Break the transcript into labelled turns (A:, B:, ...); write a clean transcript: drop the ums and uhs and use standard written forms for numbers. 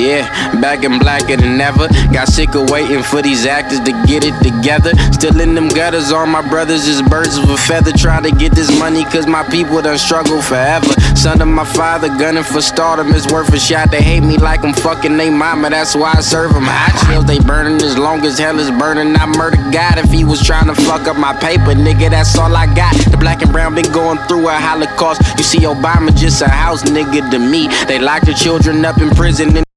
A: Yeah, back and blacker than ever. Got sick of waiting for these actors to get it together. Still in them gutters, all my brothers is birds of a feather. Try to get this money cause my people done struggle forever. Son of my father gunning for stardom, it's worth a shot. They hate me like I'm fucking they mama, that's why I serve them hot shells. They burning as long as hell is burning. I murder God if he was trying to fuck up my paper, nigga, that's all I got. The black and brown been going through a Holocaust. You see Obama just a house nigga to me. They lock the children up in prison and